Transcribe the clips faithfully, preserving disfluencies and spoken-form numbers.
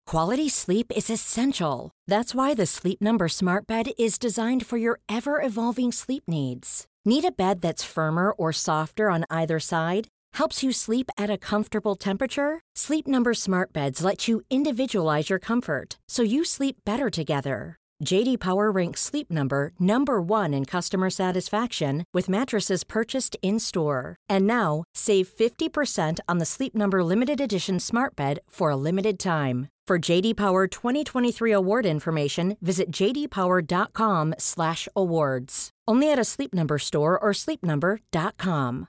Quality sleep is essential. That's why the Sleep Number Smart Bed is designed for your ever-evolving sleep needs. Need a bed that's firmer or softer on either side? Helps you sleep at a comfortable temperature? Sleep Number Smart Beds let you individualize your comfort, so you sleep better together. J D Power ranks Sleep Number number one in customer satisfaction with mattresses purchased in-store. And now, save fifty percent on the Sleep Number Limited Edition Smart Bed for a limited time. For J D Power twenty twenty-three award information, visit j d power dot com slash awards. Only at a Sleep Number store or sleep number dot com.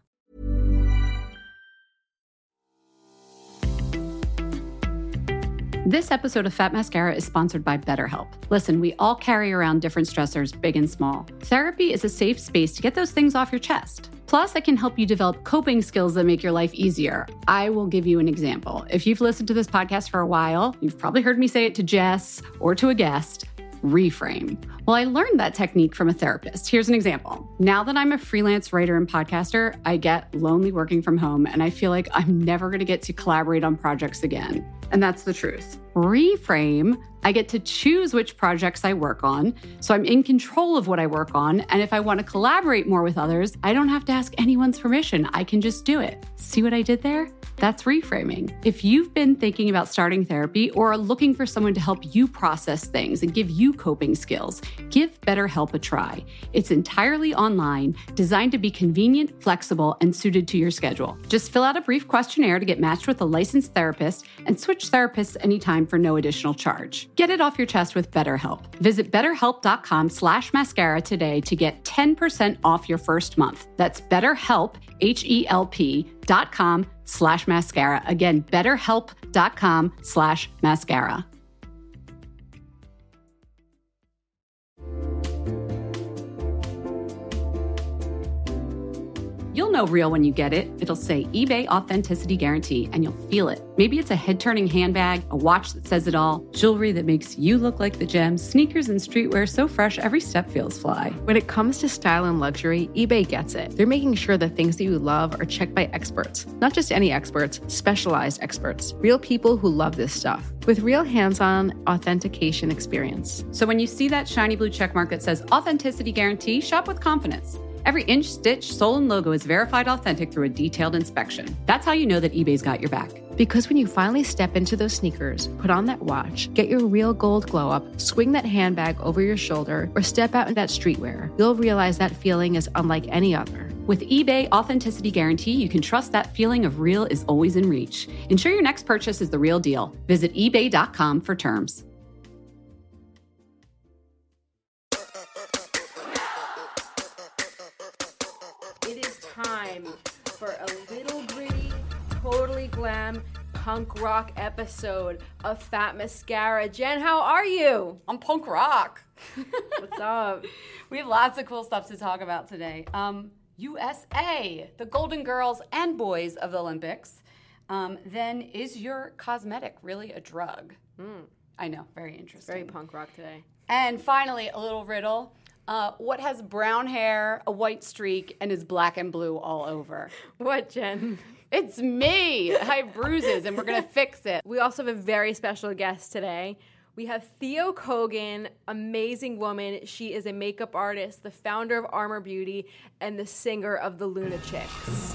This episode of Fat Mascara is sponsored by BetterHelp. Listen, we all carry around different stressors, big and small. Therapy is a safe space to get those things off your chest. Plus, it can help you develop coping skills that make your life easier. I will give you an example. If you've listened to this podcast for a while, you've probably heard me say it to Jess or to a guest. Reframe. Well, I learned that technique from a therapist. Here's an example. Now that I'm a freelance writer and podcaster, I get lonely working from home, and I feel like I'm never going to get to collaborate on projects again. And that's the truth. Reframe, I get to choose which projects I work on, so I'm in control of what I work on, and if I want to collaborate more with others, I don't have to ask anyone's permission. I can just do it. See what I did there? That's reframing. If you've been thinking about starting therapy or are looking for someone to help you process things and give you coping skills, give BetterHelp a try. It's entirely online, designed to be convenient, flexible, and suited to your schedule. Just fill out a brief questionnaire to get matched with a licensed therapist and switch therapists anytime for no additional charge. Get it off your chest with BetterHelp. Visit betterhelp.com slash mascara today to get ten percent off your first month. That's BetterHelp, H-E-L-P dot com slash mascara. Again, betterhelp.com slash mascara. You'll know real when you get it. It'll say eBay Authenticity Guarantee, and you'll feel it. Maybe it's a head-turning handbag, a watch that says it all, jewelry that makes you look like the gem, sneakers and streetwear so fresh every step feels fly. When it comes to style and luxury, eBay gets it. They're making sure the things that you love are checked by experts. Not just any experts, specialized experts. Real people who love this stuff. With real hands-on authentication experience. So when you see that shiny blue checkmark that says Authenticity Guarantee, shop with confidence. Every inch, stitch, sole, and logo is verified authentic through a detailed inspection. That's how you know that eBay's got your back. Because when you finally step into those sneakers, put on that watch, get your real gold glow up, swing that handbag over your shoulder, or step out in that streetwear, you'll realize that feeling is unlike any other. With eBay Authenticity Guarantee, you can trust that feeling of real is always in reach. Ensure your next purchase is the real deal. Visit ebay dot com for terms. Time for a little gritty, totally glam punk rock episode of Fat Mascara. Jen, how are you? I'm punk rock. What's up? We have lots of cool stuff to talk about today. Um, U S A, the Golden Girls and Boys of the Olympics. Um, then, is your cosmetic really a drug? Mm. I know, very interesting. Very punk rock today. And finally, a little riddle. Uh, what has brown hair, a white streak, and is black and blue all over? What, Jen? It's me. I have bruises, and we're going to fix it. We also have a very special guest today. We have Theo Kogan, amazing woman. She is a makeup artist, the founder of Armor Beauty, and the singer of the Luna Chicks.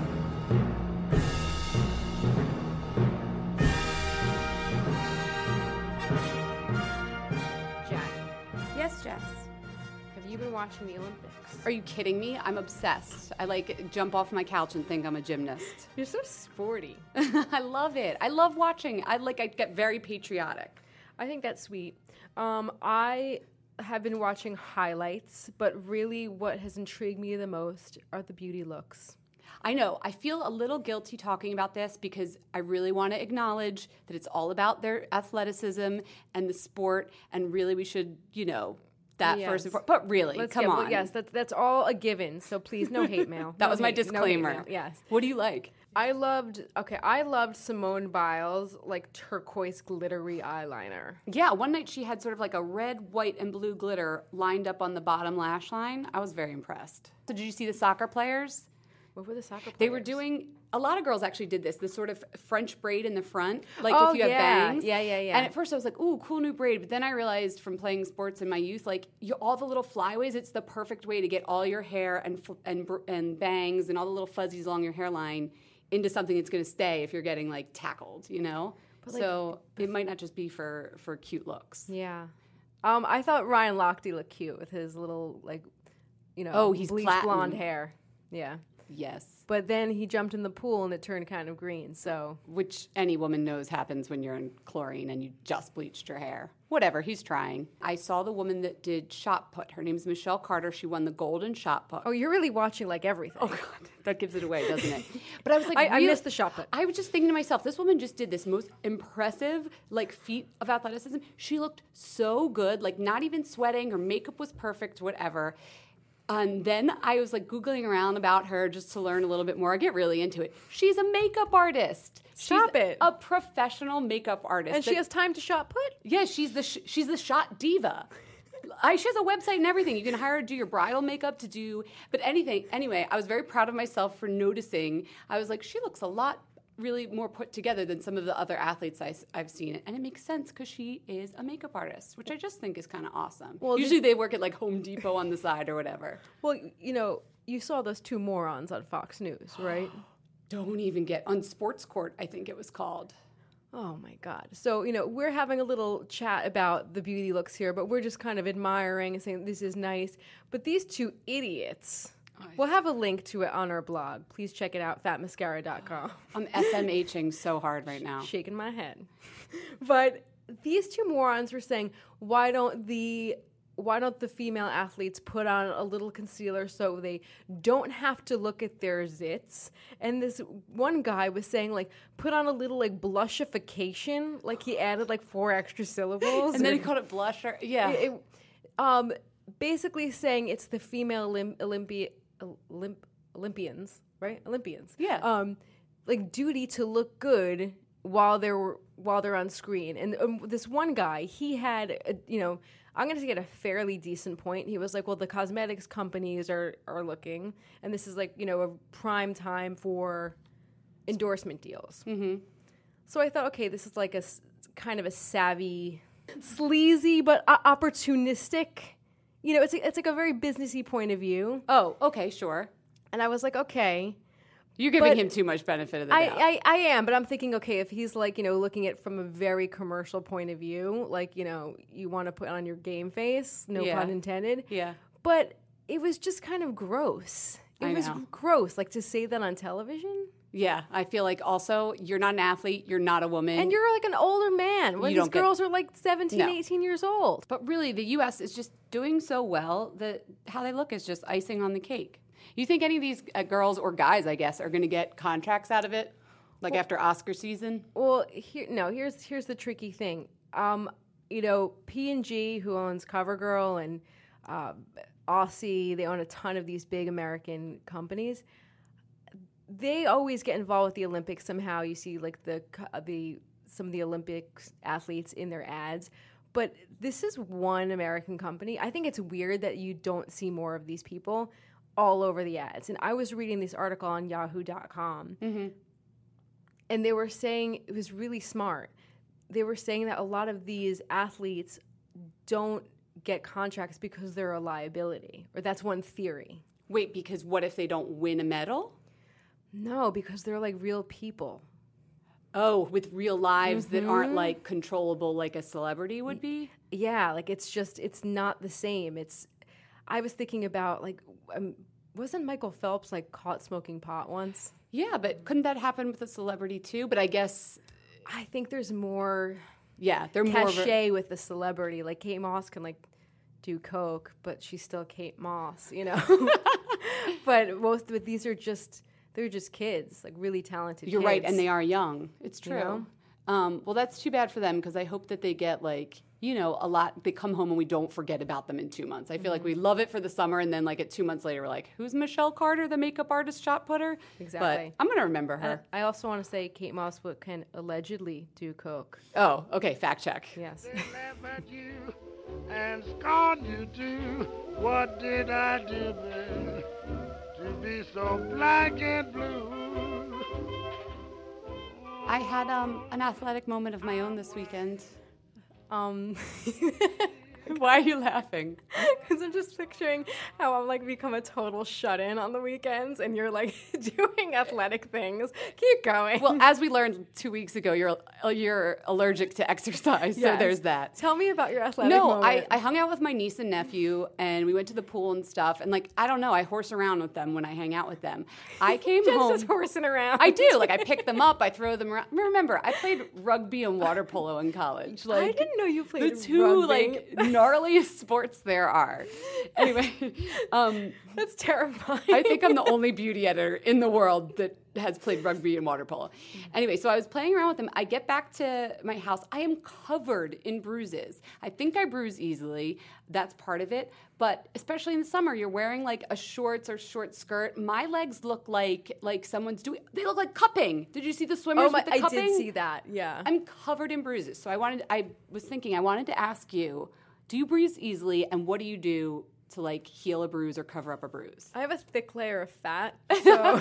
Jen. Yes, Jess. Have you been watching the Olympics? Are you kidding me? I'm obsessed. I like jump off my couch and think I'm a gymnast. You're so sporty. I love it. I love watching. I like. I get very patriotic. I think that's sweet. Um, I have been watching highlights, but really what has intrigued me the most are the beauty looks. I know. I feel a little guilty talking about this because I really want to acknowledge that it's all about their athleticism and the sport, and really we should, you know, that yes. first and foremost. But really, Let's come get, on. Well, yes, that's that's all a given. So please, no hate mail. that no was my hate, disclaimer. No hate mail, yes. What do you like? I loved. Okay, I loved Simone Biles' like turquoise glittery eyeliner. Yeah, one night she had sort of like a red, white, and blue glitter lined up on the bottom lash line. I was very impressed. So did you see the soccer players? What were the soccer players? They were doing A lot of girls actually did this, this sort of French braid in the front, like oh, if you have yeah. bangs. Yeah, yeah, yeah. And at first I was like, ooh, cool new braid. But then I realized from playing sports in my youth, like you, all the little flyaways, it's the perfect way to get all your hair and and and bangs and all the little fuzzies along your hairline into something that's going to stay if you're getting like tackled, you know? But so like, it might not just be for, for cute looks. Yeah. Um, I thought Ryan Lochte looked cute with his little, like, you know, oh, he's bleached platinum. blonde hair. Yeah. Yes. But then he jumped in the pool and it turned kind of green, so. Which any woman knows happens when you're in chlorine and you just bleached your hair. Whatever, he's trying. I saw the woman that did shot put. Her name's Michelle Carter. She won the golden shot put. Oh, you're really watching like everything. Oh, God. That gives it away, doesn't it? But I was like, I, really, I missed the shot put. I was just thinking to myself, this woman just did this most impressive, like, feat of athleticism. She looked so good, like, not even sweating. Her makeup was perfect, whatever. And then I was like Googling around about her just to learn a little bit more. I get really into it. She's a makeup artist. Stop she's it. A professional makeup artist. And that, she has time to shot put? Yeah, she's the sh- she's the shot diva. I, she has a website and everything. You can hire her to do your bridal makeup, to do, but anything. Anyway, I was very proud of myself for noticing. I was like, she looks a lot really more put together than some of the other athletes I, I've seen. And it makes sense because she is a makeup artist, which I just think is kind of awesome. Well, usually they work at like Home Depot on the side or whatever. Well, you know, you saw those two morons on Fox News, right? Don't even get, on Sports Court, I think it was called. Oh my God. So, you know, we're having a little chat about the beauty looks here, but we're just kind of admiring and saying this is nice. But these two idiots... We'll have a link to it on our blog. Please check it out, fat mascara dot com. I'm S M H-ing so hard right now. Shaking my head. But these two morons were saying, why don't the why don't the female athletes put on a little concealer so they don't have to look at their zits? And this one guy was saying, like, put on a little, like, blushification. Like, he added, like, four extra syllables. And then he called it blusher. Yeah. It, it, um, basically saying it's the female Olymp- Olympi- Olymp- Olympians, right? Olympians. Yeah. Um, like, duty to look good while they're while they're on screen. And um, this one guy, he had, a, you know, I'm going to get a fairly decent point. He was like, well, the cosmetics companies are, are looking, and this is like, you know, a prime time for endorsement deals. Mm-hmm. So I thought, okay, this is like a kind of a savvy, sleazy, but uh, opportunistic. You know, it's a, it's like a very businessy point of view. Oh, okay, sure. And I was like, okay. You're giving But him too much benefit of the I, doubt. I, I am, but I'm thinking, okay, if he's like, you know, looking at it from a very commercial point of view, like, you know, you want to put on your game face, no Yeah. pun intended. Yeah. But it was just kind of gross. It I was know. gross, like to say that on television. Yeah, I feel like also you're not an athlete, you're not a woman. And you're like an older man. When You these don't get- girls are like seventeen, No. eighteen years old. But really, the U S is just doing so well that how they look is just icing on the cake. You think any of these uh, girls or guys, I guess, are going to get contracts out of it, like after Oscar season? Well, here no. Here's here's the tricky thing. Um, you know, P and G, who owns CoverGirl and uh, Aussie, they own a ton of these big American companies. They always get involved with the Olympics somehow. You see, like the the some of the Olympics athletes in their ads. But this is one American company. I think it's weird that you don't see more of these people all over the ads. And I was reading this article on yahoo dot com, Mm-hmm. and they were saying, it was really smart. They were saying that a lot of these athletes don't get contracts because they're a liability, or that's one theory. Wait, because what if they don't win a medal? No, because they're like real people. Oh, with real lives Mm-hmm. that aren't like controllable like a celebrity would be? Yeah, like it's just, it's not the same. It's, I was thinking about like, um, wasn't Michael Phelps like caught smoking pot once? Yeah, but couldn't that happen with a celebrity too? But I guess, I think there's more yeah, they're more of a, cachet with the celebrity. Like Kate Moss can like do coke, but she's still Kate Moss, you know? But most of these are just, they're just kids, like really talented You're kids. right, and they are young. It's true. You know? Um, well, that's too bad for them because I hope that they get like, you know, a lot. They come home and we don't forget about them in two months. I feel mm-hmm. like we love it for the summer, and then like at two months later, we're like, who's Michelle Carter, the makeup artist, shot putter? Exactly. But I'm gonna remember her. And I also want to say Kate Moss can allegedly do coke. Oh, okay. Fact check. Yes. They laugh at you and scorn you too. What did I do then to be so black and blue? I had um, an athletic moment of my own this weekend. Um, Why are you laughing? Because I'm just picturing how I'm like become a total shut-in on the weekends, and you're like doing athletic things. Keep going. Well, as we learned two weeks ago, you're you're allergic to exercise, so Yes. there's that. Tell me about your athletic No, moment. I, I hung out with my niece and nephew, and we went to the pool and stuff. And like, I don't know, I horse around with them when I hang out with them. I came Just home. just horsing around. I do. Like, I pick them up, I throw them around. Remember, I played rugby and water polo in college. Like, I didn't know you played the two rugby. like gnarliest sports there are. Anyway, um, That's terrifying. I think I'm the only beauty editor in the world that has played rugby and water polo. Anyway, so I was playing around with them. I get back to my house. I am covered in bruises. I think I bruise easily. That's part of it. But especially in the summer, you're wearing like a shorts or short skirt. My legs look like like someone's doing. They look like cupping. Did you see the swimmers Oh my! with the I cupping? did see that. Yeah. I'm covered in bruises. So I wanted. I was thinking. I wanted to ask you. Do you bruise easily, and what do you do to like heal a bruise or cover up a bruise? I have a thick layer of fat, so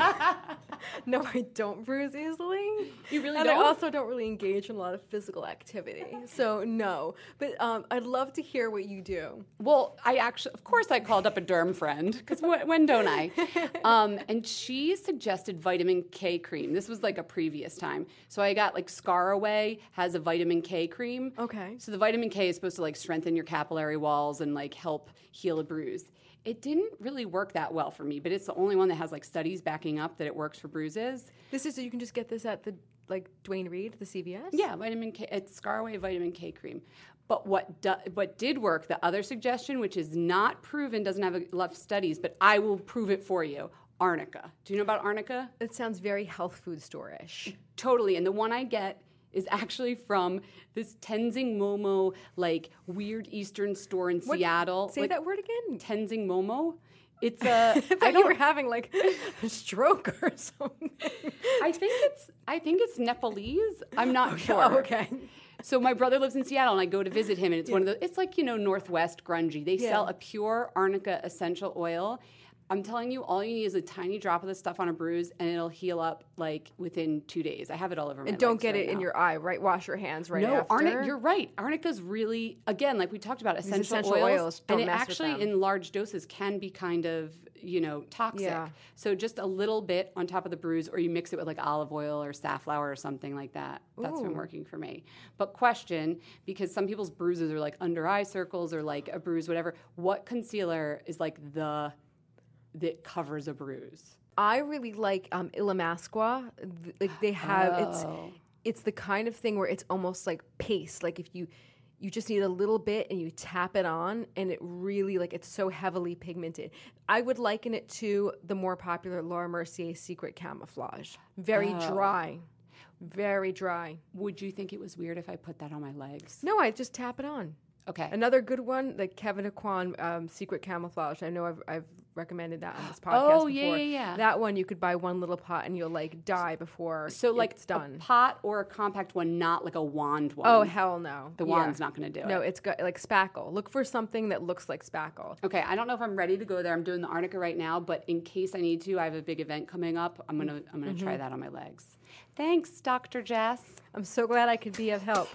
no, I don't bruise easily. You really and don't? I also don't really engage in a lot of physical activity, so no. But um, I'd love to hear what you do. Well, I actually, of course, I called up a derm friend because when don't I? Um, and she suggested vitamin K cream. This was like a previous time, so I got like Scaraway has a vitamin K cream. Okay. So the vitamin K is supposed to like strengthen your capillary walls and like help heal a bruise. It didn't really work that well for me, but it's the only one that has like studies backing up that it works for bruises. This is so you can just get this at the like Duane Reade, the C V S. Yeah, vitamin K. It's Scaraway vitamin K cream. But what do, what did work, the other suggestion, which is not proven, doesn't have enough studies, but I will prove it for you, Arnica. Do you know about Arnica? It sounds very health food store-ish. Totally. And the one I get is actually from this Tenzing Momo, like, weird Eastern store in What- Seattle. Say like, that word again. Tenzing Momo. It's a. I thought I you don't. were having like a stroke or something. I think it's. I think it's Nepalese. I'm not sure. Oh, okay. So my brother lives in Seattle, and I go to visit him, and it's one of the. It's like, you know, Northwest grungy. They Yeah. sell a pure Arnica essential oil. I'm telling you, all you need is a tiny drop of this stuff on a bruise, and it'll heal up like within two days. I have it all over my And don't legs get right it in now. your eye, right? Wash your hands right No, after. Arnica, you're right. Arnica's really, again, like we talked about, essential, essential oils, oils, don't and it mess with actually, them. in large doses, can be kind of, you know, toxic. Yeah. So just a little bit on top of the bruise, or you mix it with like olive oil or safflower or something like that. That's been Ooh. working for me. But question, because some people's bruises are like under eye circles or like a bruise, whatever. What concealer is like the that covers a bruise? I really like um, Ilamasqua. Th- Like they have Oh. it's it's the kind of thing where it's almost like paste. Like if you you just need a little bit and you tap it on, and it really like it's so heavily pigmented. I would liken it to the more popular Laura Mercier Secret Camouflage. Very Oh. dry, very dry. Would you think it was weird if I put that on my legs? No, I just tap it on. Okay. Another good one, the Kevin Aquan um, Secret Camouflage. I know I've, I've recommended that on this podcast Oh, before. yeah, yeah, yeah. That one you could buy one little pot and you'll like die before So like it's done. a pot or a compact one, not like a wand one. Oh hell no! The Yeah. wand's not going to do No, it. it's got like spackle. Look for something that looks like spackle. Okay, I don't know if I'm ready to go there. I'm doing the Arnica right now, but in case I need to, I have a big event coming up. I'm gonna I'm gonna Mm-hmm. try that on my legs. Thanks, Doctor Jess. I'm so glad I could be of help.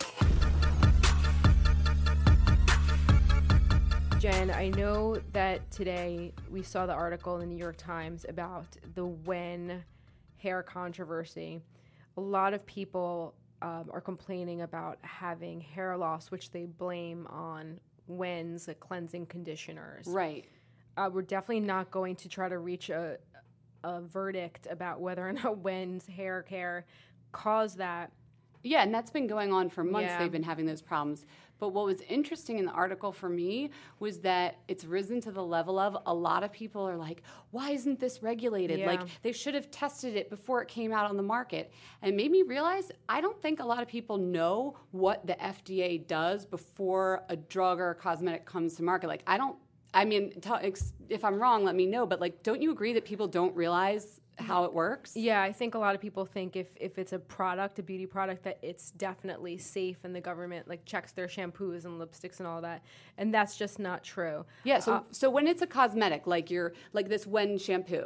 Jen, I know that today we saw the article in the New York Times about the Wen hair controversy. A lot of people um, are complaining about having hair loss, which they blame on Wen's uh, cleansing conditioners. Right. Uh, we're definitely not going to try to reach a, a verdict about whether or not Wen's hair care caused that. Yeah, and that's been going on for months. Yeah. They've been having those problems. But what was interesting in the article for me was that it's risen to the level of a lot of people are like, why isn't this regulated? Yeah. Like, they should have tested it before it came out on the market. And it made me realize I don't think a lot of people know what the F D A does before a drug or a cosmetic comes to market. Like, I don't, I mean, tell, ex- if I'm wrong, let me know. But, like, don't you agree that people don't realize how it works? Yeah, I think a lot of people think if, if it's a product, a beauty product, that it's definitely safe and the government like checks their shampoos and lipsticks and all that. And that's just not true. Yeah, so Uh, so when it's a cosmetic, like your like this Wen shampoo,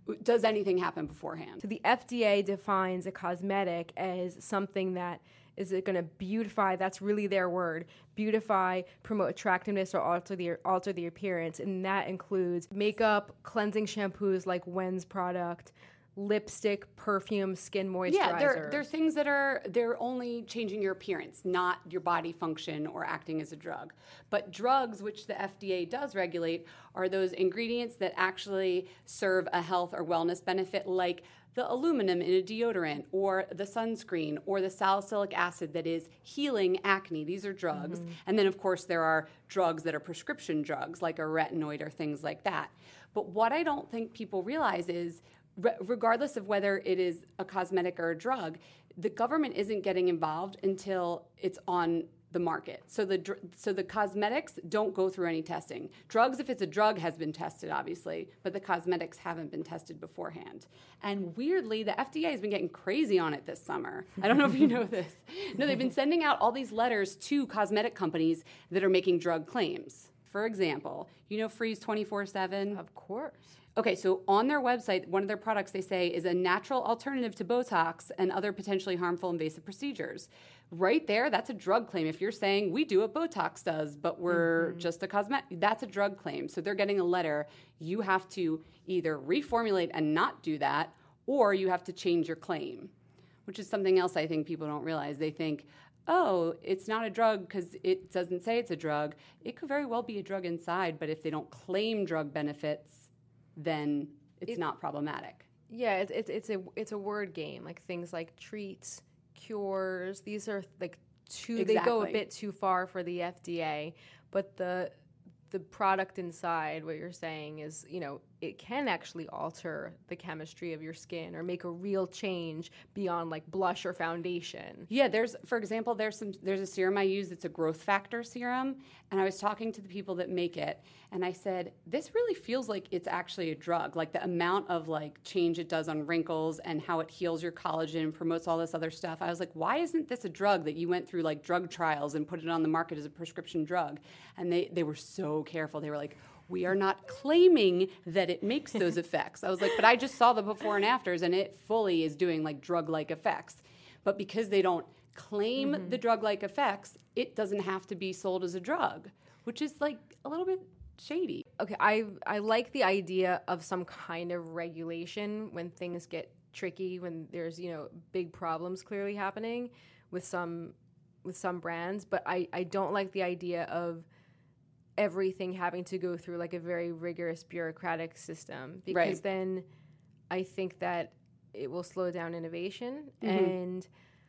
does anything happen beforehand? So the F D A defines a cosmetic as something that is it going to beautify, that's really their word, beautify, promote attractiveness, or alter the alter the appearance. And that includes makeup, cleansing shampoos like Wen's product, lipstick, perfume, skin moisturizer. Yeah, they're, they're things that are, they're only changing your appearance, not your body function or acting as a drug. But drugs, which the F D A does regulate, are those ingredients that actually serve a health or wellness benefit, like the aluminum in a deodorant, or the sunscreen, or the salicylic acid that is healing acne. These are drugs. Mm-hmm. And then, of course, there are drugs that are prescription drugs, like a retinoid or things like that. But what I don't think people realize is, re- regardless of whether it is a cosmetic or a drug, the government isn't getting involved until it's on the market. So the dr- so the cosmetics don't go through any testing. Drugs, if it's a drug, has been tested, obviously, but the cosmetics haven't been tested beforehand. And weirdly, the F D A has been getting crazy on it this summer. I don't know if you know this. No, they've been sending out all these letters to cosmetic companies that are making drug claims. For example, you know Freeze twenty-four seven? Of course. Okay, so on their website, one of their products they say is a natural alternative to Botox and other potentially harmful invasive procedures. Right there, that's a drug claim. If you're saying we do what Botox does, but we're mm-hmm. just a cosmetic, that's a drug claim. So they're getting a letter. You have to either reformulate and not do that, or you have to change your claim, which is something else I think people don't realize. They think, oh, it's not a drug because it doesn't say it's a drug. It could very well be a drug inside, but if they don't claim drug benefits, then it's it, not problematic. Yeah, it's it's it's a it's a word game. Like things like treats, cures. These are like too. Exactly. They go a bit too far for the F D A. But the the product inside, what you're saying is, you know, it can actually alter the chemistry of your skin or make a real change beyond like blush or foundation. Yeah, there's, for example, there's some there's a serum I use that's a growth factor serum, and I was talking to the people that make it, and I said, this really feels like it's actually a drug, like the amount of like change it does on wrinkles and how it heals your collagen and promotes all this other stuff. I was like, why isn't this a drug that you went through like drug trials and put it on the market as a prescription drug? And they, they were so careful. They were like, we are not claiming that it makes those effects. I was like, but I just saw the before and afters, and it fully is doing like drug-like effects. But because they don't claim mm-hmm. the drug-like effects, it doesn't have to be sold as a drug, which is like a little bit shady. Okay, I I like the idea of some kind of regulation when things get tricky, when there's, you know, big problems clearly happening with some with some brands, but I, I don't like the idea of everything having to go through like a very rigorous bureaucratic system, because right. then I think that it will slow down innovation mm-hmm. and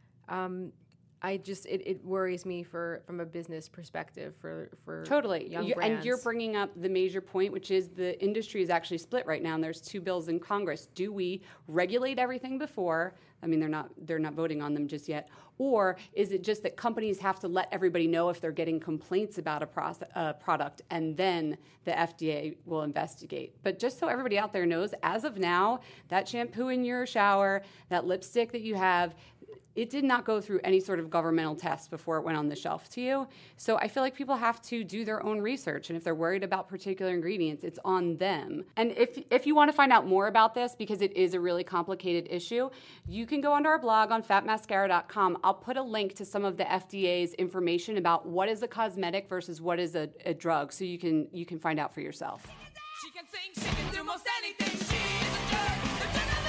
um, I just it, it worries me for from a business perspective for for totally young you, brands. And you're bringing up the major point, which is the industry is actually split right now, and there's two bills in Congress. Do we regulate everything before? I mean, they're not they're not voting on them just yet. Or is it just that companies have to let everybody know if they're getting complaints about a process, uh, product, and then the F D A will investigate? But just so everybody out there knows, as of now, that shampoo in your shower, that lipstick that you have, it did not go through any sort of governmental test before it went on the shelf to you. So I feel like people have to do their own research, and if they're worried about particular ingredients, it's on them. And if if you want to find out more about this, because it is a really complicated issue, you can go onto our blog on fat mascara dot com. I'll put a link to some of the F D A's information about what is a cosmetic versus what is a, a drug, so you can you can find out for yourself. She can sing, she can do most anything. She is a drug, the drug of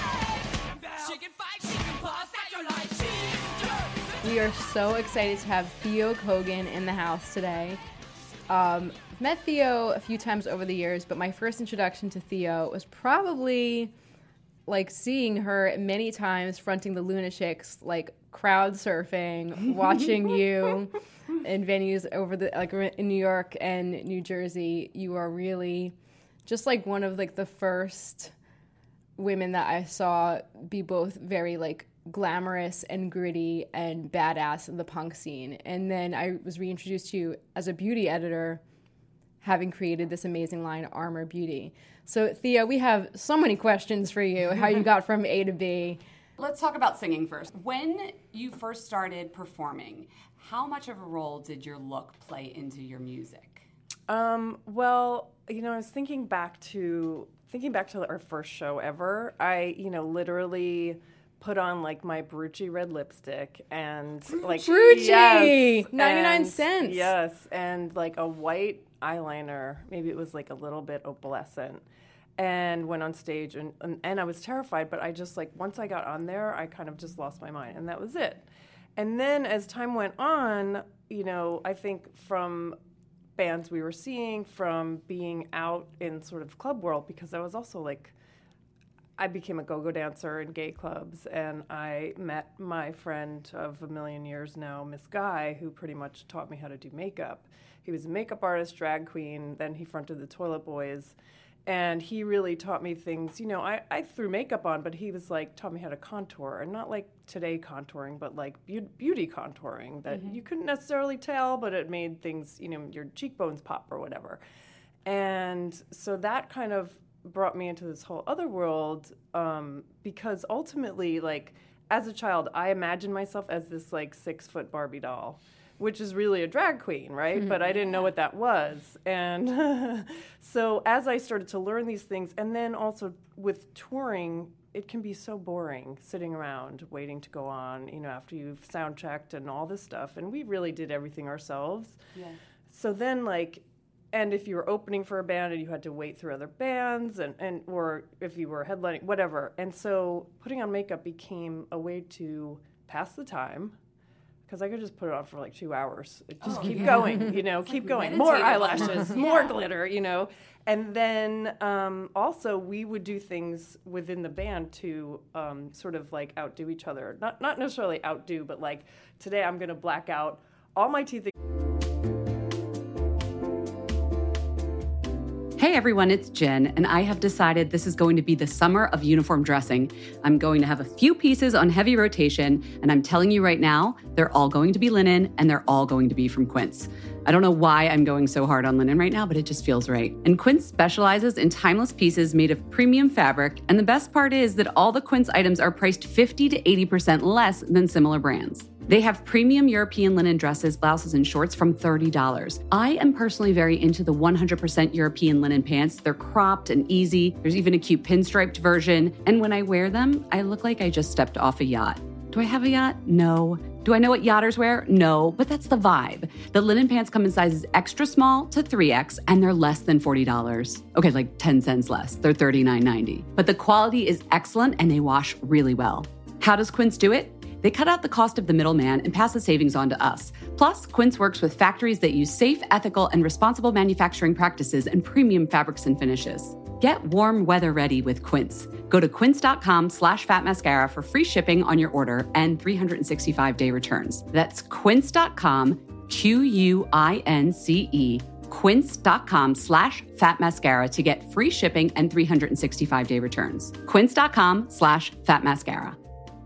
all trades. She can fight, she can pause. We are so excited to have Theo Kogan in the house today. Um, I've met Theo a few times over the years, but my first introduction to Theo was probably like seeing her many times fronting the Luna Chicks, like crowd surfing, watching you in venues over the like in New York and New Jersey. You are really just like one of like the first women that I saw be both very like glamorous and gritty and badass in the punk scene. And then I was reintroduced to you as a beauty editor, having created this amazing line, Armor Beauty. So Theo, we have so many questions for you, how you got from A to B. Let's talk about singing first. When you first started performing, how much of a role did your look play into your music? Um, well, you know, I was thinking back to thinking back to our first show ever, I, you know, literally put on like my Brucci red lipstick and like Brucci, yes, ninety-nine and, cents. Yes, and like a white eyeliner. Maybe it was like a little bit opalescent. And went on stage, and, and, and I was terrified, but I just like, once I got on there, I kind of just lost my mind, and that was it. And then as time went on, you know, I think from bands we were seeing, from being out in sort of club world, because I was also like, I became a go-go dancer in gay clubs, and I met my friend of a million years now, Miss Guy, who pretty much taught me how to do makeup. He was a makeup artist, drag queen, then he fronted the Toilet Boys, and he really taught me things. You know, I, I threw makeup on, but he was like, taught me how to contour, and not like today contouring, but like be- beauty contouring that mm-hmm. you couldn't necessarily tell, but it made things, you know, your cheekbones pop or whatever. And so that kind of brought me into this whole other world, um, because ultimately, like, as a child, I imagined myself as this, like, six-foot Barbie doll, which is really a drag queen, right? Mm-hmm. But I didn't know what that was. And so as I started to learn these things, and then also with touring, it can be so boring sitting around waiting to go on, you know, after you've sound checked and all this stuff. And we really did everything ourselves. Yeah. So then, like, and if you were opening for a band and you had to wait through other bands, and, and or if you were headlining, whatever. And so putting on makeup became a way to pass the time, because I could just put it on for like two hours. Just oh, keep yeah. going, you know, it's keep like going. More eyelashes, yeah. more glitter, you know. And then um, also we would do things within the band to um, sort of like outdo each other. Not not necessarily outdo, but like today I'm going to black out all my teeth. Hey everyone, it's Jen, and I have decided this is going to be the summer of uniform dressing. I'm going to have a few pieces on heavy rotation, and I'm telling you right now, they're all going to be linen, and they're all going to be from Quince. I don't know why I'm going so hard on linen right now, but it just feels right. And Quince specializes in timeless pieces made of premium fabric, and the best part is that all the Quince items are priced fifty to eighty percent less than similar brands. They have premium European linen dresses, blouses, and shorts from thirty dollars. I am personally very into the one hundred percent European linen pants. They're cropped and easy. There's even a cute pinstriped version. And when I wear them, I look like I just stepped off a yacht. Do I have a yacht? No. Do I know what yachters wear? No, but that's the vibe. The linen pants come in sizes extra small to three X, and they're less than forty dollars. Okay, like ten cents less. They're thirty-nine ninety. But the quality is excellent, and they wash really well. How does Quince do it? They cut out the cost of the middleman and pass the savings on to us. Plus, Quince works with factories that use safe, ethical, and responsible manufacturing practices and premium fabrics and finishes. Get warm weather ready with Quince. Go to quince.com slash fat mascara for free shipping on your order and three hundred sixty-five day returns. That's quince.com, Q U I N C E, quince.com slash fat mascara to get free shipping and three hundred sixty-five day returns. Quince.com slash fat mascara.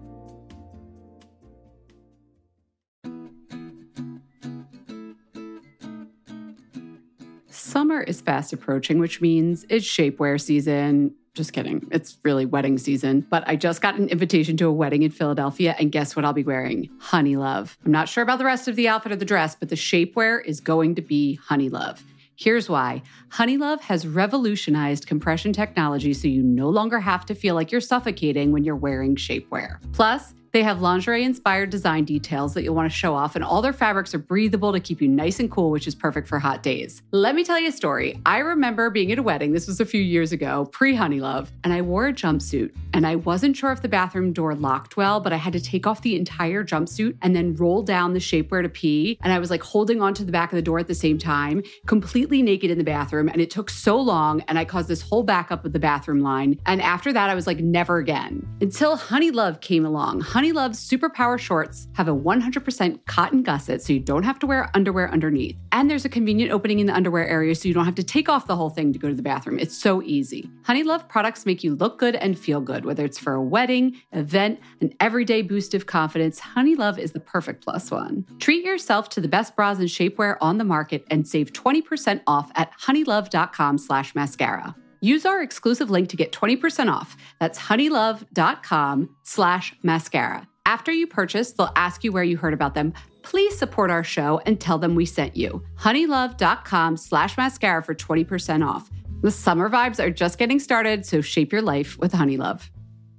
Summer is fast approaching, which means it's shapewear season. Just kidding. It's really wedding season. But I just got an invitation to a wedding in Philadelphia, and guess what I'll be wearing? Honey Love. I'm not sure about the rest of the outfit or the dress, but the shapewear is going to be Honey Love. Here's why. Honey Love has revolutionized compression technology so you no longer have to feel like you're suffocating when you're wearing shapewear. Plus, they have lingerie-inspired design details that you'll want to show off, and all their fabrics are breathable to keep you nice and cool, which is perfect for hot days. Let me tell you a story. I remember being at a wedding, this was a few years ago, pre-Honey Love, and I wore a jumpsuit, and I wasn't sure if the bathroom door locked well, but I had to take off the entire jumpsuit and then roll down the shapewear to pee, and I was like holding onto the back of the door at the same time, completely naked in the bathroom, and it took so long, and I caused this whole backup of the bathroom line, and after that, I was like, never again. Until Honey Love came along. Honey Love's Superpower shorts have a one hundred percent cotton gusset, so you don't have to wear underwear underneath. And there's a convenient opening in the underwear area, so you don't have to take off the whole thing to go to the bathroom. It's so easy. Honey Love products make you look good and feel good, whether it's for a wedding, event, an everyday boost of confidence. Honey Love is the perfect plus one. Treat yourself to the best bras and shapewear on the market and save twenty percent off at honeylove.com slash mascara. Use our exclusive link to get twenty percent off. That's honeylove.com slash mascara. After you purchase, they'll ask you where you heard about them. Please support our show and tell them we sent you. honeylove.com slash mascara for twenty percent off. The summer vibes are just getting started, so shape your life with Honeylove.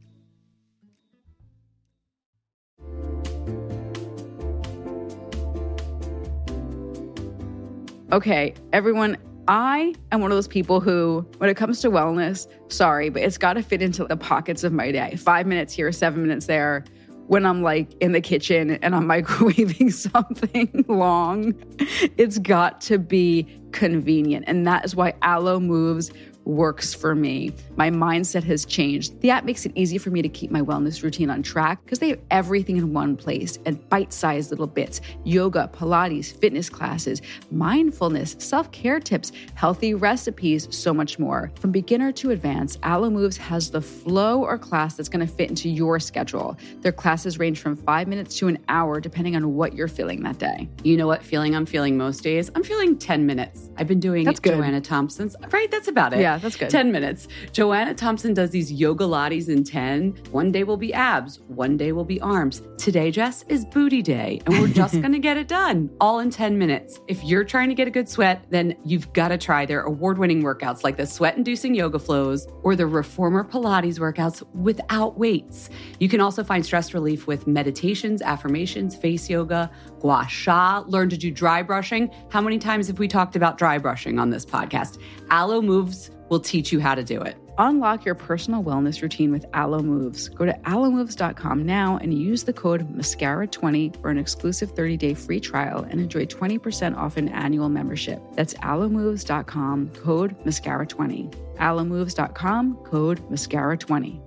Okay, everyone, I am one of those people who, when it comes to wellness, sorry, but it's got to fit into the pockets of my day. Five minutes here, seven minutes there. When I'm like in the kitchen and I'm microwaving something long, it's got to be convenient. And that is why Alo Moves works for me. My mindset has changed. The app makes it easy for me to keep my wellness routine on track because they have everything in one place and bite-sized little bits: yoga, Pilates, fitness classes, mindfulness, self-care tips, healthy recipes, so much more. From beginner to advanced, Alo Moves has the flow or class that's going to fit into your schedule. Their classes range from five minutes to an hour, depending on what you're feeling that day. You know what feeling I'm feeling most days? I'm feeling ten minutes. I've been doing That's good. Joanna Thompson's. Right, that's about it. Yeah, that's good. ten minutes. Joanna Thompson does these yoga lattes in ten. One day will be abs. One day will be arms. Today, Jess, is booty day. And we're just going to get it done all in ten minutes. If you're trying to get a good sweat, then you've got to try their award-winning workouts like the sweat-inducing yoga flows or the reformer Pilates workouts without weights. You can also find stress relief with meditations, affirmations, face yoga, gua sha, learn to do dry brushing. How many times have we talked about dry brushing on this podcast? Alo Moves will teach you how to do it. Unlock your personal wellness routine with Alo Moves. Go to alo moves dot com now and use the code mascara twenty for an exclusive thirty-day free trial and enjoy twenty percent off an annual membership. That's alo moves dot com, code mascara twenty. alo moves dot com, code mascara twenty.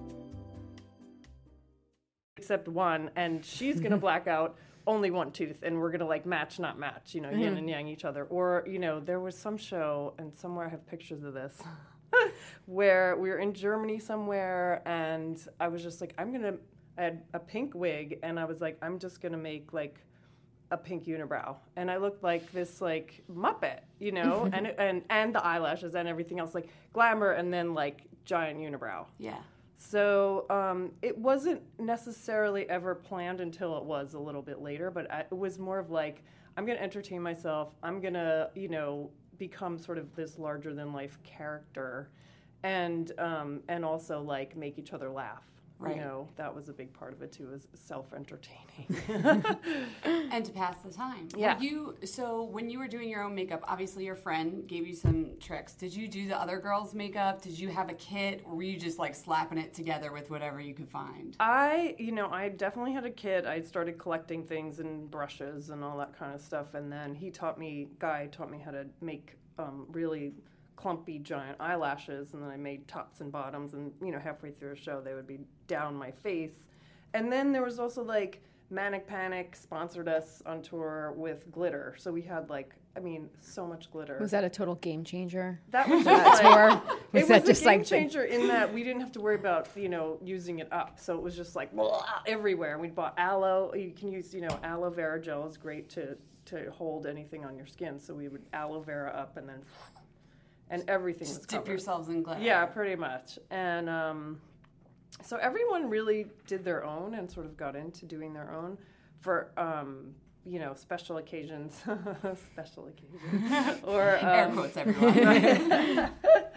Except one, and she's gonna black out only one tooth, and we're gonna like match, not match, you know, yin and yang each other. Or, you know, there was some show, and somewhere I have pictures of this, where we were in Germany somewhere, and I was just like, I'm gonna, I had a pink wig, and I was like, I'm just gonna make like a pink unibrow, and I looked like this like Muppet, you know, and it, and and the eyelashes and everything else, like glamour, and then like giant unibrow. Yeah. So um, it wasn't necessarily ever planned until it was a little bit later, but I, it was more of like, I'm going to entertain myself. I'm going to, you know, become sort of this larger than life character, and um, and also like make each other laugh. Right. You know, that was a big part of it too, is self-entertaining. And to pass the time. Yeah. Were you, so when you were doing your own makeup, obviously your friend gave you some tricks. Did you do the other girls' makeup? Did you have a kit? Or were you just like slapping it together with whatever you could find? I, you know, I definitely had a kit. I started collecting things and brushes and all that kind of stuff. And then he taught me, Guy taught me how to make um, really clumpy giant eyelashes, and then I made tops and bottoms, and you know, halfway through a show they would be down my face. And then there was also like Manic Panic sponsored us on tour with glitter, so we had like, I mean, so much glitter. Was that a total game changer? That was that just tour? like, Was it that was just a game like the- changer in that we didn't have to worry about, you know, using it up. So it was just like blah, everywhere. And we bought aloe. You can use, you know, aloe vera gel is great to to hold anything on your skin. So we would aloe vera up, and then and everything was Just dip covered. yourselves in glitter. Yeah, pretty much. And um, so everyone really did their own and sort of got into doing their own for, um, you know, special occasions. Special occasions. Or, um, Air quotes, everyone.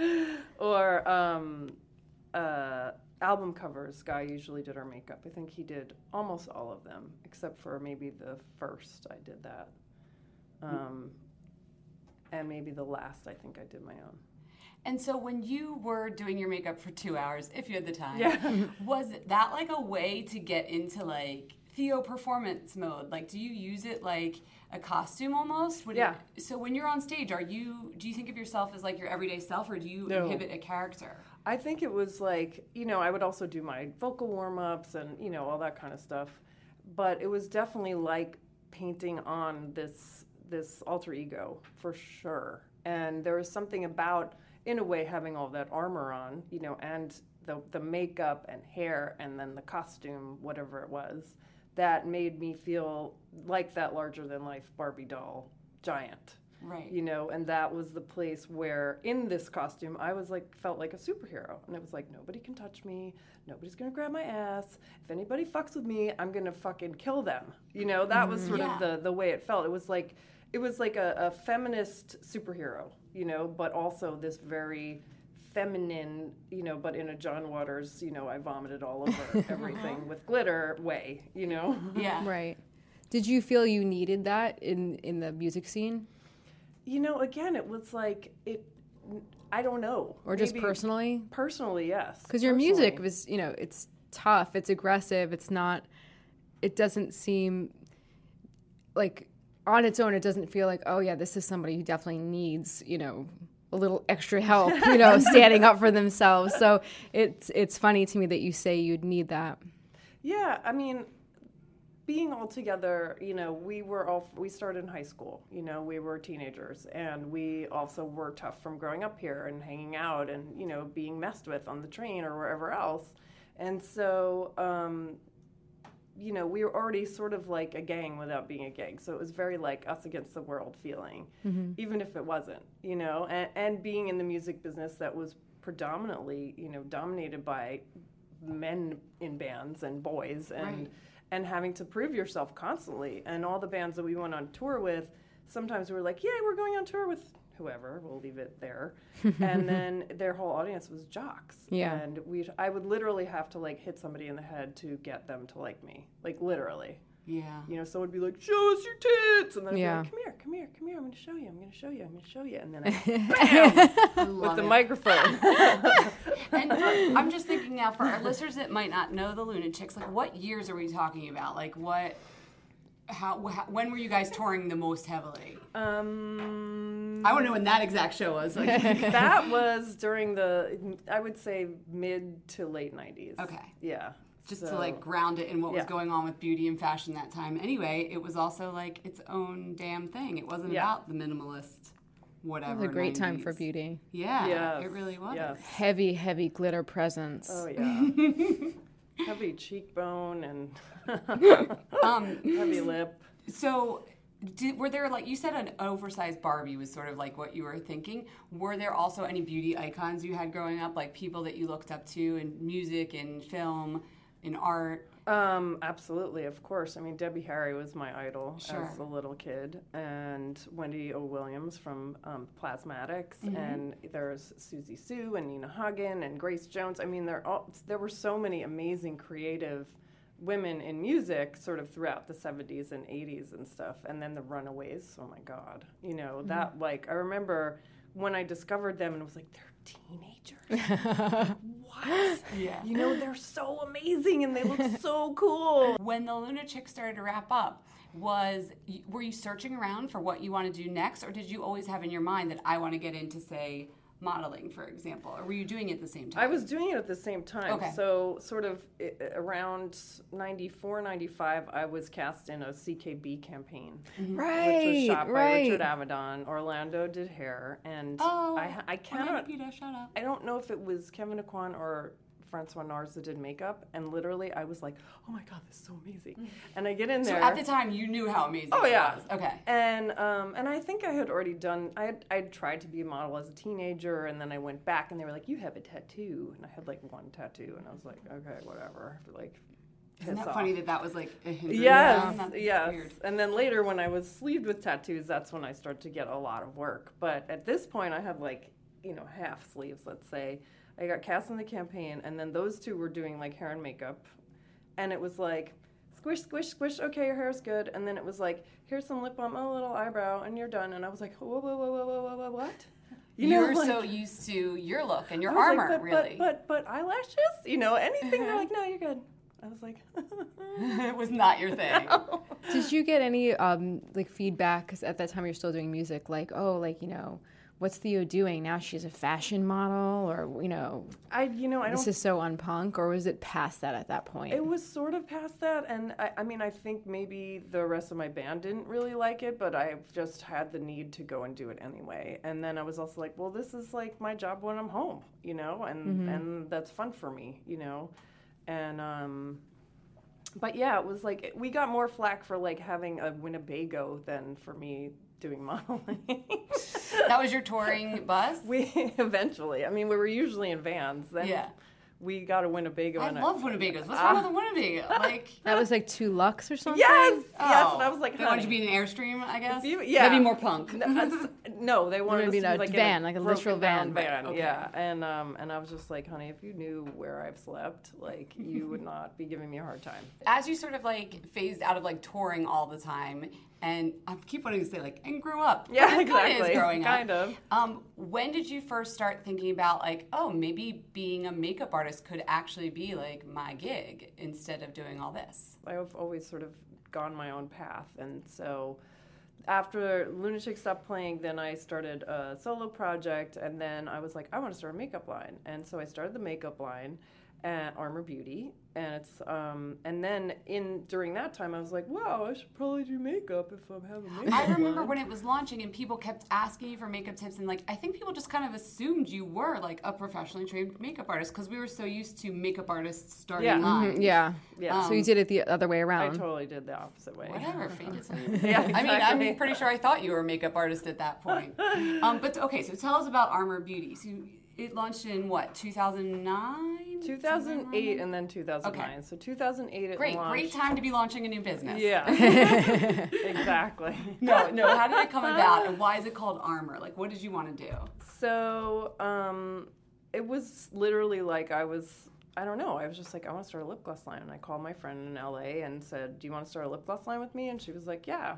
or um, uh, album covers. Guy usually did our makeup. I think he did almost all of them, except for maybe the first I did that. Um, and maybe the last I think I did my own. And so when you were doing your makeup for two hours, if you had the time, Yeah. was that like a way to get into like Theo performance mode? Like, do you use it like a costume almost? Would Yeah. You, so when you're on stage, are you, do you think of yourself as like your everyday self, or do you No. inhibit a character? I think it was like, you know, I would also do my vocal warm-ups and, you know, all that kind of stuff. But it was definitely like painting on this this alter ego, for sure. And there was something about, in a way, having all that armor on, you know, and the the makeup and hair and then the costume, whatever it was, that made me feel like that larger-than-life Barbie doll giant. Right. You know, and that was the place where, in this costume, I was like, felt like a superhero. And it was like, nobody can touch me. Nobody's going to grab my ass. If anybody fucks with me, I'm going to fucking kill them. You know, that was sort Yeah. of the, the way it felt. It was like, it was like a, a feminist superhero, you know, but also this very feminine, you know, but in a John Waters, you know, I vomited all over everything with glitter way, you know? Yeah. Right. Did you feel you needed that in, in the music scene? You know, again, it was like, it, I don't know. Or just Maybe personally? Personally, yes. Because your Personally. music was, you know, it's tough, it's aggressive, it's not, it doesn't seem like, on its own, it doesn't feel like, oh yeah, this is somebody who definitely needs, you know, a little extra help, you know, standing up for themselves. So it's it's funny to me that you say you'd need that. Yeah, I mean, being all together, you know, we were all, we started in high school, you know, we were teenagers, and we also were tough from growing up here and hanging out and, you know, being messed with on the train or wherever else. And so, um, you know, we were already sort of like a gang without being a gang. So it was very like us against the world feeling, mm-hmm. even if it wasn't, you know, and, and being in the music business that was predominantly, you know, dominated by men in bands and boys and right. and having to prove yourself constantly. And all the bands that we went on tour with, sometimes we were like, yeah, we're going on tour with whoever, we'll leave it there. And then their whole audience was jocks. Yeah. And we, I would literally have to like hit somebody in the head to get them to like me. Like literally. Yeah. You know, someone would be like, show us your tits. And then I'd yeah. be like, come here, come here, come here. I'm going to show you. I'm going to show you. I'm going to show you. And then I, bam, with the it. microphone. And for, I'm just thinking now, for our listeners that might not know the Luna Chicks, like what years are we talking about? Like what, how, how when were you guys touring the most heavily? Um, I want to know when that exact show was. Like. That was during the, I would say, mid to late nineties. Okay. Yeah. Just so, to like ground it in what yeah. was going on with beauty and fashion that time. Anyway, it was also like its own damn thing. It wasn't yeah. about the minimalist whatever. It was a great nineties. Time for beauty. Yeah, yes. it really was. Yes. Heavy, heavy glitter presence. Oh, yeah. Heavy cheekbone and um, heavy lip. So, did, were there, like, you said an oversized Barbie was sort of like what you were thinking. Were there also any beauty icons you had growing up, like people that you looked up to in music and film, in art? Um, absolutely, of course. I mean, Debbie Harry was my idol sure. as a little kid, and Wendy O. Williams from um, Plasmatics, mm-hmm. and there's Susie Sue and Nina Hagen and Grace Jones. I mean, there all there were so many amazing creative women in music sort of throughout the seventies and eighties and stuff. And then the Runaways, oh my God. You know, mm-hmm. that, like, I remember when I discovered them and was like, they're teenagers. What? Yeah. You know, they're so amazing and they look so cool. When the Luna Chicks started to wrap up, was were you searching around for what you want to do next, or did you always have in your mind that I want to get into, say, modeling, for example, or were you doing it at the same time? I was doing it at the same time. Okay. So sort of I- around ninety-four, ninety-five, I was cast in a C K B campaign. Mm-hmm. Right, which was shot right. by Richard Avedon. Orlando did hair. And oh, I, I cannot, Orlando Pita, shout out. I don't know if it was Kevin Aquan or Francois Nars that did makeup, and literally I was like, oh my God, this is so amazing. Mm-hmm. And I get in there. So at the time, you knew how amazing Oh, it yeah. was. Okay. And um, and I think I had already done, I had I'd tried to be a model as a teenager, and then I went back, and they were like, you have a tattoo. And I had like one tattoo, and I was like, okay, whatever. Like, Isn't that off. funny that that was like a hindrance? Yes, That's yes. weird. And then later when I was sleeved with tattoos, that's when I started to get a lot of work. But at this point, I had like, you know, half sleeves, let's say. I got cast in the campaign, and then those two were doing like hair and makeup. And it was like, squish, squish, squish, okay, your hair's good. And then it was like, here's some lip balm, a little eyebrow, and you're done. And I was like, whoa, whoa, whoa, whoa, whoa, whoa, whoa, what? You know, You're like, so used to your look and your I was armor, like, but, really. But, but, but eyelashes? You know, anything, they're like, no, you're good. I was like, it was not your thing. No. Did you get any um, like feedback? Because at that time you're still doing music, like, oh, like, you know, what's Theo doing now? She's a fashion model, or, you know, I, you know, I this don't. is so unpunk, or was it past that at that point? It was sort of past that, and I, I mean, I think maybe the rest of my band didn't really like it, but I just had the need to go and do it anyway. And then I was also like, well, this is like my job when I'm home, you know, and Mm-hmm. and that's fun for me, you know, and um, but yeah, it was like we got more flack for like having a Winnebago than for me doing modeling. That was your touring bus? We eventually, I mean, we were usually in vans. Then Yeah. we got a Winnebago. I and love Winnebagos. What's wrong with a Winnebago? Like, That was like two Lux or something? Yes, oh, yes. And I was like, they wanted honey, you to be an Airstream, I guess. you- yeah. That'd be more punk. No, that's- no, they wanted wanted us to to be be a like in van, like a literal broken down van. van. Okay. Yeah, and um, and I was just like, honey, if you knew where I've slept, like, you would not be giving me a hard time. As you sort of like phased out of like touring all the time, and I keep wanting to say like, and grew up. Yeah, but it kinda is exactly. growing up. Kind of. Um, when did you first start thinking about like, oh, maybe being a makeup artist could actually be like my gig instead of doing all this? I've always sort of gone my own path, and so after Lunatic stopped playing, then I started a solo project, and then I was like, I want to start a makeup line, and so I started the makeup line at Armor Beauty, and it's um, and then in during that time I was like, wow, I should probably do makeup if I'm having makeup. I remember line. when it was launching and people kept asking you for makeup tips, and like I think people just kind of assumed you were like a professionally trained makeup artist because we were so used to makeup artists starting Yeah. lines. Yeah. Yeah. So you did it the other way I around. totally did the opposite way. Whatever, fantasy. Yeah, I mean, exactly. I'm pretty sure I thought you were a makeup artist at that point. Um, but okay, so tell us about Armor Beauty. So it launched in what, two thousand nine? two thousand eight and then two thousand nine. Okay. So two thousand eight it Great, launched. great time to be launching a new business. Yeah. Exactly. No, no. How did it come about, and why is it called Armor? Like, what did you want to do? So um, it was literally like I was, I don't know, I was just like, I want to start a lip gloss line. And I called my friend in L A and said, do you want to start a lip gloss line with me? And she was like, yeah.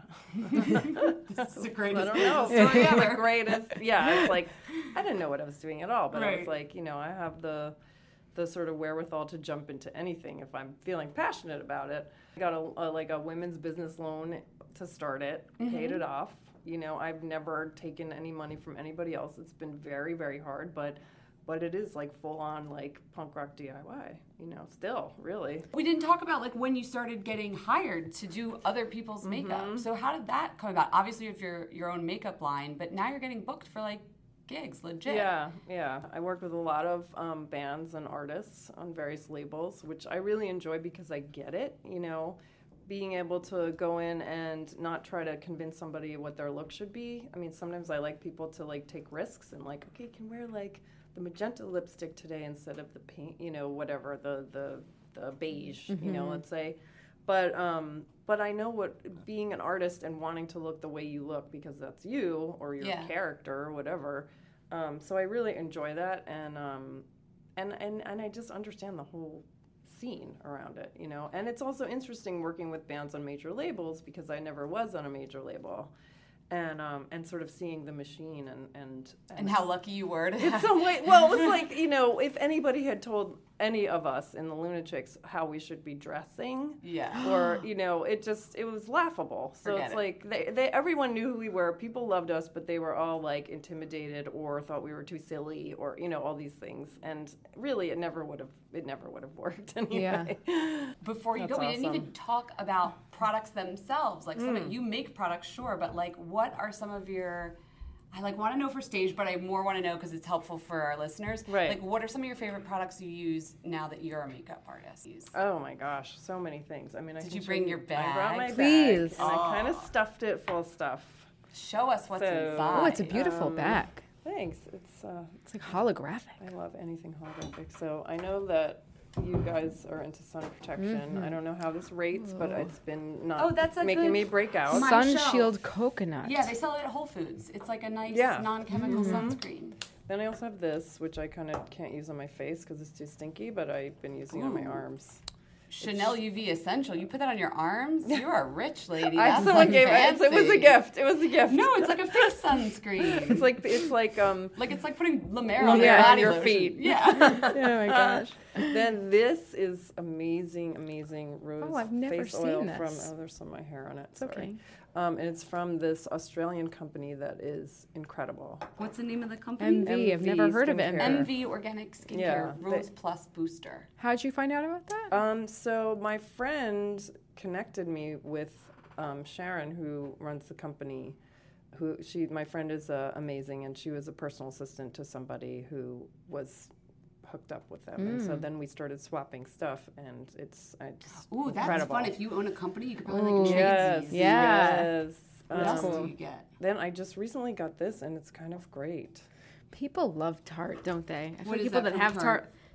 This is the I greatest don't know. business story Yeah, the ever. greatest. Yeah, I was like, I didn't know what I was doing at all, but I Right. was like, you know, I have the the sort of wherewithal to jump into anything if I'm feeling passionate about it. I got a, a like a women's business loan to start it, paid it off. You know, I've never taken any money from anybody else. It's been very, very hard, but but it is like full on like punk rock D I Y, you know, still, really. We didn't talk about like when you started getting hired to do other people's makeup. So how did that come about? Obviously, if you're your own makeup line, but now you're getting booked for like gigs, legit. Yeah, yeah. I work with a lot of um, bands and artists on various labels, which I really enjoy because I get it, you know, being able to go in and not try to convince somebody what their look should be. I mean, sometimes I like people to like take risks and like, okay, can wear like the magenta lipstick today instead of the pink, you know, whatever, the the, the beige, you know, let's say. But um, but I know what being an artist and wanting to look the way you look because that's you or your Yeah. character or whatever. Um, so I really enjoy that, and um, and and and I just understand the whole scene around it, you know. And it's also interesting working with bands on major labels because I never was on a major label, and um, and sort of seeing the machine and and And how lucky you were to in have. some way, well, it was like, you know, if anybody had told any of us in the Lunatics how we should be dressing, Yeah. or you know, it just it was laughable. So Forget it's it. like they, they everyone knew who we were. People loved us, but they were all like intimidated or thought we were too silly or you know all these things. And really, it never would have it never would have worked anyway. Before you That's go, we didn't awesome. even talk about products themselves. Like some of, you make products, sure, but like what are some of your I like want to know for stage, but I more want to know because it's helpful for our listeners. Right. Like what are some of your favorite products you use now that you're a makeup artist? Use? Oh my gosh, so many things. I mean, I Did can you show bring your I brought my bag? Please. bag, and I kind of stuffed it full of stuff. Show us what's So- inside. Oh, it's a beautiful Um, bag. Thanks. It's uh, It's like holographic. I love anything holographic. So I know that you guys are into sun protection. I don't know how this rates, but it's been not Oh, that's at making the- me break out. My Sun shelf. Shield Coconut. Yeah, they sell it at Whole Foods. It's like a nice Yeah. non-chemical sunscreen. Then I also have this, which I kind of can't use on my face because it's too stinky, but I've been using it on my Ooh. arms. Chanel U V Essential. You put that on your arms? You're a rich lady. I, That's someone like gave it. It was a fancy. gift. It was a gift. No, it's like a face sunscreen. it's like it's like um. Like it's like putting La Mer on Yeah, your on body your lotion. feet. Yeah. Oh my gosh. Then this is amazing, amazing rose Oh, I've never face seen oil this. from. Oh, there's some of my hair on it. It's Sorry. okay. Um, and it's from this Australian company that is incredible. What's the name of the company? M V. I've never heard of it. Skincare. M V Organic Skincare Yeah, Rose they- Plus Booster. How'd you find out about that? Um, so my friend connected me with um, Sharon, who runs the company. Who she, my friend is uh, amazing, and she was a personal assistant to somebody who was hooked up with them, and so then we started swapping stuff, and it's I just Ooh, that's incredible. fun. If you own a company, you could probably Ooh. like trade Yes, these. Yeah. yes. What else Um, do you get? Then I just recently got this, and it's kind of great. People love Tarte, don't they? I feel What is people that that from have Tarte? Tarte.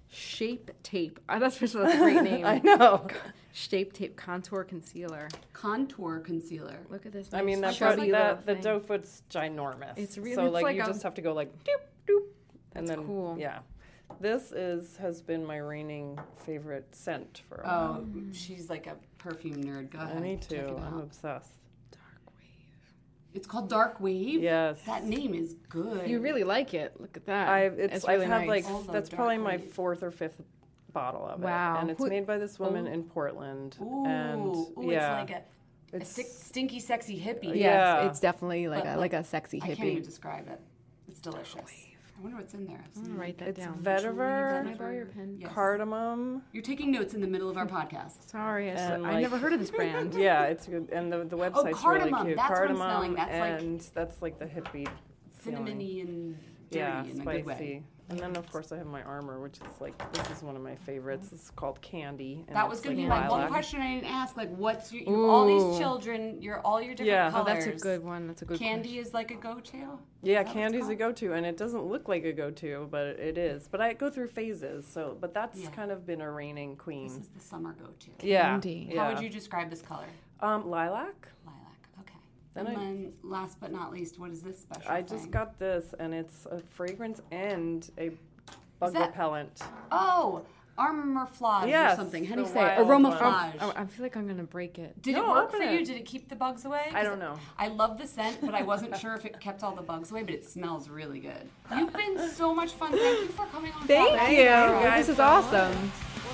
Shape Tape. Oh, that's just a great name. I know. Shape Tape Contour Concealer. Contour concealer. Look at this. I mean, nice that, chubby that the little doe thing. foot's ginormous. It's really- so it's like, like you a- just have to go like doop doop, and That's then cool. yeah. This is has been my reigning favorite scent for a Oh, while. she's like a perfume nerd. Go ahead. I need check to. it I'm out. obsessed. It's called Dark Wave. Yes. That name is good. You really like it. Look at that. I it's, It's I've really had nice. like Although that's Dark probably my Wave. fourth or fifth bottle of Wow. it, and it's Who- made by this woman Oh. in Portland. Ooh, and ooh, yeah, it's like a, a It's- sick, stinky, sexy hippie. Yes, Yeah. it's definitely like But, a like a sexy I can't even hippie. describe it. It's delicious. I wonder what's in there. I'm gonna write that it's down. vetiver, Can I borrow your pen? Yes. cardamom. You're taking notes in the middle of our podcast. Sorry, I, s- And, I like- never heard of this brand. Yeah, it's good, and the the website's really cardamom, cute. that's what I'm Cardamom, smelling. That's like- and that's like the hippie feeling. Cinnamony and dirty Yeah, in a good way. spicy. And then of course I have my Armor, which is like this is one of my favorites. It's called Candy. And That was it's going to like be my one lilac. question I didn't ask. Like, what's your, you have all Ooh. these children, you're all your different Yeah. Oh, colors. Oh, that's a good one. That's a good Candy is like a go-to? Yeah, Is that what it's Candy's a called? go-to, and it doesn't look like a go-to, but it is. But I go through phases, so but that's Yeah. kind of been a reigning This queen. is the summer go-to. Yeah, Candy. yeah. How would you describe this color? Um, lilac. Lilac. Okay. Then and I- then, last but not least, what is this special I thing? just got this, and it's a fragrance and a bug that- repellent. Oh, Armorflage Yes, or something. How do the you say it? wild Aromaflage. Oh, I feel like I'm gonna break it. Did No, it work open for it. you? Did it keep the bugs away? I don't know. I love the scent, but I wasn't sure if it kept all the bugs away, but it smells really good. You've been so much fun. Thank you for coming on. Thank Fat you. Lady. guys This is so awesome.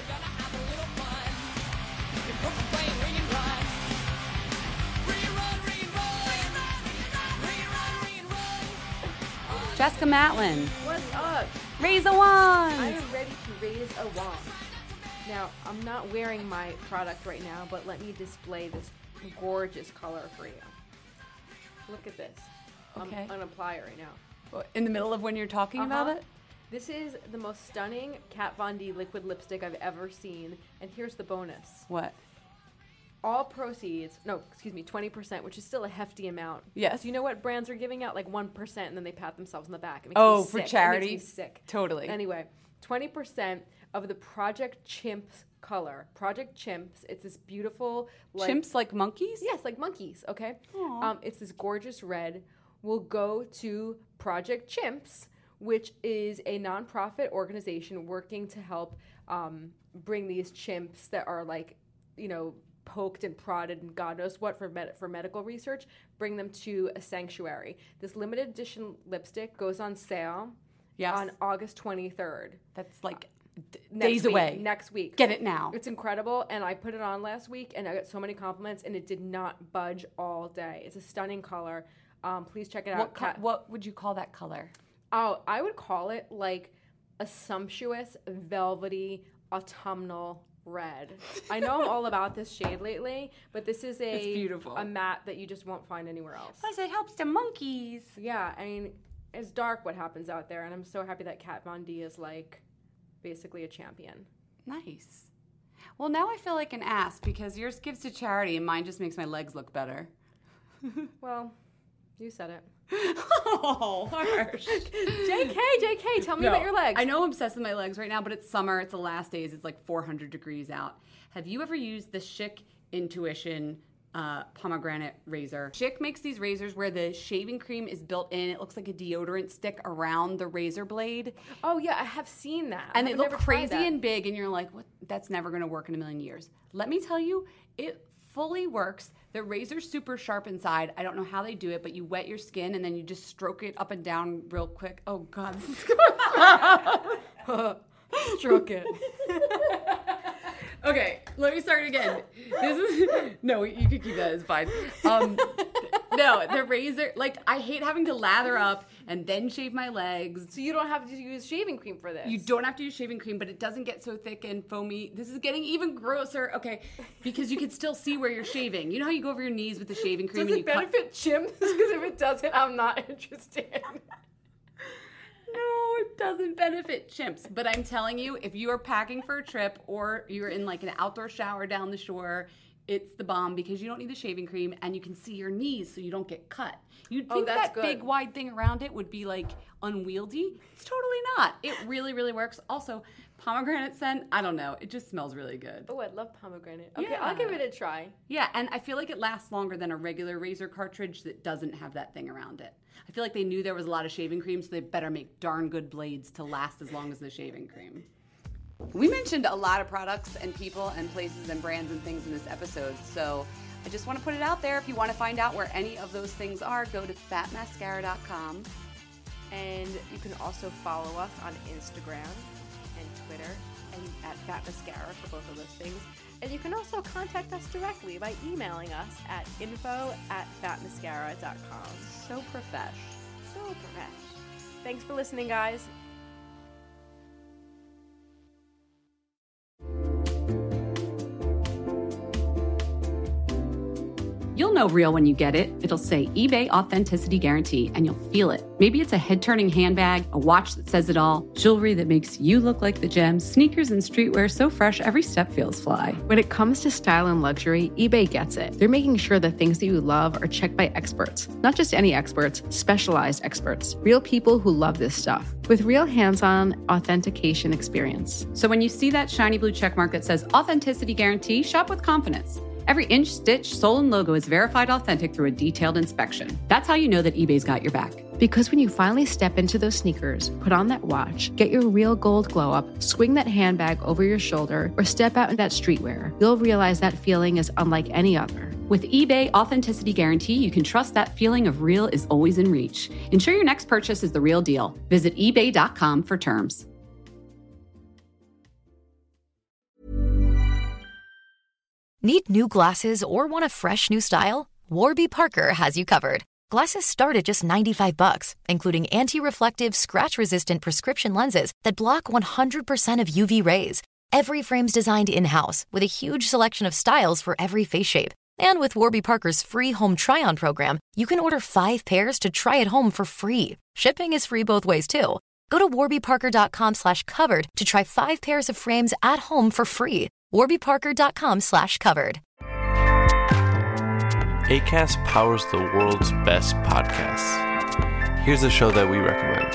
Jessica Matlin, What's up? raise a I wand. am ready to raise a wand. Now, I'm not wearing my product right now, but let me display this gorgeous color for you. Look at this. Okay. I'm gonna apply it right now. In the middle of when you're talking about Uh-huh. it? This is the most stunning Kat Von D liquid lipstick I've ever seen, and here's the bonus. What? All proceeds, no, excuse me, twenty percent, which is still a hefty amount. Yes. Do you know what brands are giving out? Like one percent, and then they pat themselves on the back. It makes Oh, me for sick. It makes charity? me sick. Totally. Anyway, twenty percent of the Project Chimps color. Project Chimps, it's this beautiful, like, Chimps like monkeys? yes, like monkeys, okay? Um, it's this gorgeous red. Will go to Project Chimps, which is a nonprofit organization working to help um, bring these chimps that are like, you know, poked and prodded and God knows what for med- for medical research, bring them to a sanctuary. This limited edition lipstick goes on sale Yes. on August twenty-third. That's like d- Next days week, away. Next week. Get it now. It's incredible, and I put it on last week, and I got so many compliments, and it did not budge all day. It's a stunning color. Um, please check it out. What, co- Kat- what would you call that color? Oh, I would call it like a sumptuous, velvety, autumnal red. I know I'm all about this shade lately, but this is a It's beautiful. a matte that you just won't find anywhere else. Plus, it helps the monkeys. Yeah, I mean, it's dark what happens out there, and I'm so happy that Kat Von D is like basically a champion. Nice. Well, now I feel like an ass because yours gives to charity and mine just makes my legs look better. Well, you said it. Oh, harsh. J K, J K, tell me No, about your legs. I know I'm obsessed with my legs right now, but it's summer. It's the last days. It's like four hundred degrees out. Have you ever used the Schick Intuition uh, pomegranate razor? Schick makes these razors where the shaving cream is built in. It looks like a deodorant stick around the razor blade. Oh yeah, I have seen that. And I they have look never tried crazy that. and big, and you're like, what? That's never going to work in a million years. Let me tell you, it fully works. The razor's super sharp inside. I don't know how they do it, but you wet your skin, and then you just stroke it up and down real quick. Oh, God. This is going Stroke it. Okay, let me start again. This is no, you can keep that. It's fine. Um, no, the razor. Like I hate having to lather up and then shave my legs. So you don't have to use shaving cream for this. You don't have to use shaving cream, but it doesn't get so thick and foamy. This is getting even grosser. Okay, because you can still see where you're shaving. You know how you go over your knees with the shaving cream Does and it you cut. benefit chimps? Because if it doesn't, I'm not interested. No, it doesn't benefit chimps. But I'm telling you, if you are packing for a trip or you're in like an outdoor shower down the shore, it's the bomb because you don't need the shaving cream and you can see your knees so you don't get cut. You'd Oh, think that's that good. big wide thing around it would be like unwieldy. It's totally not. It really, really works. Also, pomegranate scent, I don't know. It just smells really good. Oh, I love pomegranate. Okay, Yeah. I'll give it a try. Yeah, and I feel like it lasts longer than a regular razor cartridge that doesn't have that thing around it. I feel like they knew there was a lot of shaving cream, so they better make darn good blades to last as long as the shaving cream. We mentioned a lot of products and people and places and brands and things in this episode, so I just want to put it out there. If you want to find out where any of those things are, go to fat mascara dot com. And you can also follow us on Instagram and Twitter and at Fat Mascara for both of those things. And you can also contact us directly by emailing us at info at fat mascara dot com. So profesh. So profesh. Thanks for listening, guys. You'll know real when you get it. It'll say eBay Authenticity Guarantee, and you'll feel it. Maybe it's a head-turning handbag, a watch that says it all, jewelry that makes you look like the gem, sneakers and streetwear so fresh every step feels fly. When it comes to style and luxury, eBay gets it. They're making sure the things that you love are checked by experts. Not just any experts, specialized experts. Real people who love this stuff. With real hands-on authentication experience. So when you see that shiny blue checkmark that says Authenticity Guarantee, shop with confidence. Every inch, stitch, sole, and logo is verified authentic through a detailed inspection. That's how you know that eBay's got your back. Because when you finally step into those sneakers, put on that watch, get your real gold glow up, swing that handbag over your shoulder, or step out in that streetwear, you'll realize that feeling is unlike any other. With eBay Authenticity Guarantee, you can trust that feeling of real is always in reach. Ensure your next purchase is the real deal. Visit ebay dot com for terms. Need new glasses or want a fresh new style? Warby Parker has you covered. Glasses start at just ninety-five bucks, including anti-reflective, scratch-resistant prescription lenses that block one hundred percent of U V rays. Every frame's designed in-house with a huge selection of styles for every face shape. And with Warby Parker's free home try-on program, you can order five pairs to try at home for free. Shipping is free both ways, too. Go to warby parker dot com slash covered to try five pairs of frames at home for free. warby parker dot com slash covered. Acast powers the world's best podcasts. Here's a show that we recommend.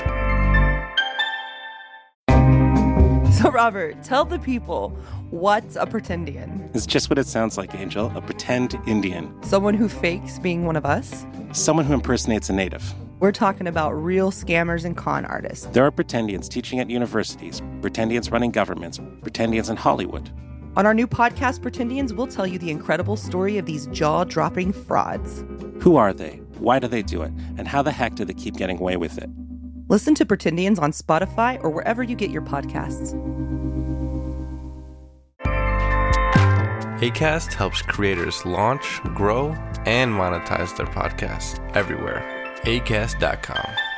So, Robert, tell the people, what's a pretendian? It's just what it sounds like, Angel. A pretend Indian. Someone who fakes being one of us? Someone who impersonates a native. We're talking about real scammers and con artists. There are pretendians teaching at universities, pretendians running governments, pretendians in Hollywood. On our new podcast, Pretendians, we'll tell you the incredible story of these jaw-dropping frauds. Who are they? Why do they do it? And how the heck do they keep getting away with it? Listen to Pretendians on Spotify or wherever you get your podcasts. Acast helps creators launch, grow, and monetize their podcasts everywhere. acast dot com.